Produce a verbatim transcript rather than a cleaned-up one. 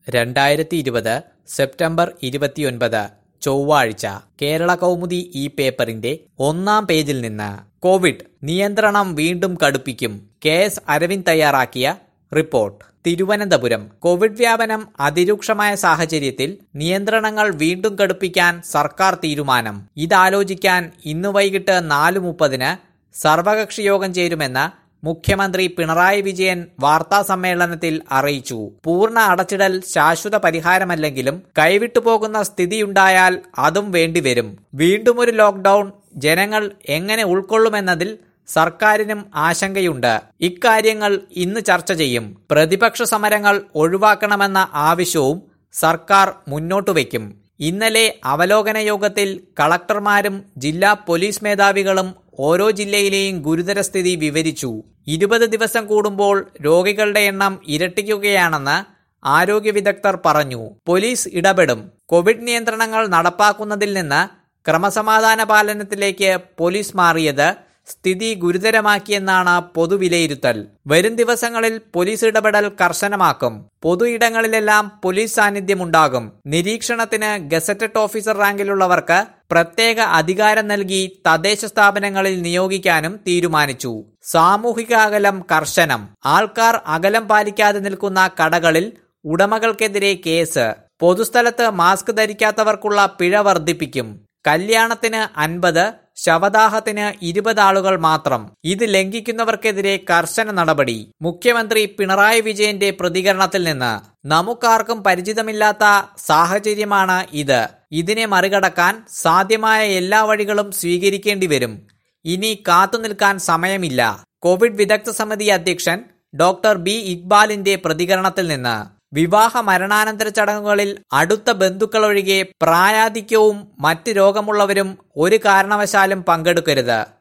രണ്ടായിരത്തി ഇരുപത് സെപ്റ്റംബർ ഇരുപത്തിയൊൻപത് ചൊവ്വാഴ്ച കേരള കൗമുദി ഈ പേപ്പറിന്റെ ഒന്നാം പേജിൽ നിന്ന് കോവിഡ് നിയന്ത്രണം വീണ്ടും കടുപ്പിക്കും. കെ എസ് അരവിന്ദ് തയ്യാറാക്കിയ റിപ്പോർട്ട്. തിരുവനന്തപുരം കോവിഡ് വ്യാപനം അതിരൂക്ഷമായ സാഹചര്യത്തിൽ നിയന്ത്രണങ്ങൾ വീണ്ടും കടുപ്പിക്കാൻ സർക്കാർ തീരുമാനം. ഇതാലോചിക്കാൻ ഇന്ന് വൈകിട്ട് നാല് മുപ്പതിന് സർവകക്ഷി യോഗം ചേരുമെന്ന് മുഖ്യമന്ത്രി പിണറായി വിജയൻ വാർത്താ സമ്മേളനത്തിൽ അറിയിച്ചു. പൂർണ്ണ അടച്ചിടൽ ശാശ്വത പരിഹാരമല്ലെങ്കിലും കൈവിട്ടുപോകുന്ന സ്ഥിതിയുണ്ടായാൽ അതും വേണ്ടിവരും. വീണ്ടും ഒരു ലോക്ക്ഡൌൺ ജനങ്ങൾ എങ്ങനെ ഉൾക്കൊള്ളുമെന്നതിൽ സർക്കാരിനും ആശങ്കയുണ്ട്. ഇക്കാര്യങ്ങൾ ഇന്ന് ചർച്ച ചെയ്യും. പ്രതിപക്ഷ സമരങ്ങൾ ഒഴിവാക്കണമെന്ന ആവശ്യവും സർക്കാർ മുന്നോട്ടു വയ്ക്കും. ഇന്നലെ അവലോകന യോഗത്തിൽ കളക്ടർമാരും ജില്ലാ പോലീസ് മേധാവികളും ഓരോ ജില്ലയിലെയും ഗുരുതര സ്ഥിതി വിവരിച്ചു. ഇരുപത് ദിവസം കൂടുമ്പോൾ രോഗികളുടെ എണ്ണം ഇരട്ടിക്കുകയാണെന്ന് ആരോഗ്യ വിദഗ്ധർ പറഞ്ഞു. പോലീസ് ഇടപെടും. കോവിഡ് നിയന്ത്രണങ്ങൾ നടപ്പാക്കുന്നതിൽ നിന്ന് ക്രമസമാധാന പാലനത്തിലേക്ക് പോലീസ് മാറിയത് സ്ഥിതി ഗുരുതരമാക്കിയെന്നാണ് പൊതുവിലയിരുത്തൽ. വരും ദിവസങ്ങളിൽ പോലീസ് ഇടപെടൽ കർശനമാക്കും. പൊതു ഇടങ്ങളിലെല്ലാം പോലീസ് സാന്നിധ്യമുണ്ടാകും. നിരീക്ഷണത്തിന് ഗസറ്റഡ് ഓഫീസർ റാങ്കിലുള്ളവർക്ക് പ്രത്യേക അധികാരം നൽകി തദ്ദേശ സ്ഥാപനങ്ങളിൽ നിയോഗിക്കാനും തീരുമാനിച്ചു. സാമൂഹിക അകലം കർശനം. ആൾക്കാർ അകലം പാലിക്കാതെ നിൽക്കുന്ന കടകളിൽ ഉടമകൾക്കെതിരെ കേസ്. പൊതുസ്ഥലത്ത് മാസ്ക് ധരിക്കാത്തവർക്കുള്ള പിഴ വർദ്ധിപ്പിക്കും. കല്യാണത്തിന് അൻപത്, ശവദാഹത്തിന് ഇരുപത് ആളുകൾ മാത്രം. ഇത് ലംഘിക്കുന്നവർക്കെതിരെ കർശന നടപടി. മുഖ്യമന്ത്രി പിണറായി വിജയന്റെ പ്രതികരണത്തിൽ നിന്ന് നമുക്കാർക്കും പരിചിതമില്ലാത്ത സാഹചര്യമാണ് ഇത്. ഇതിനെ മറികടക്കാൻ സാധ്യമായ എല്ലാ വഴികളും സ്വീകരിക്കേണ്ടി വരും. ഇനി കാത്തുനിൽക്കാൻ സമയമില്ല. കോവിഡ് വിദഗ്ധ സമിതി അധ്യക്ഷൻ ഡോക്ടർ ബി ഇക്ബാലിന്റെ പ്രതികരണത്തിൽ നിന്ന് വിവാഹ മരണാനന്തര ചടങ്ങുകളിൽ അടുത്ത ബന്ധുക്കളൊഴികെ പ്രായാധിക്യവും മറ്റ് രോഗമുള്ളവരും ഒരു കാരണവശാലും പങ്കെടുക്കരുത്.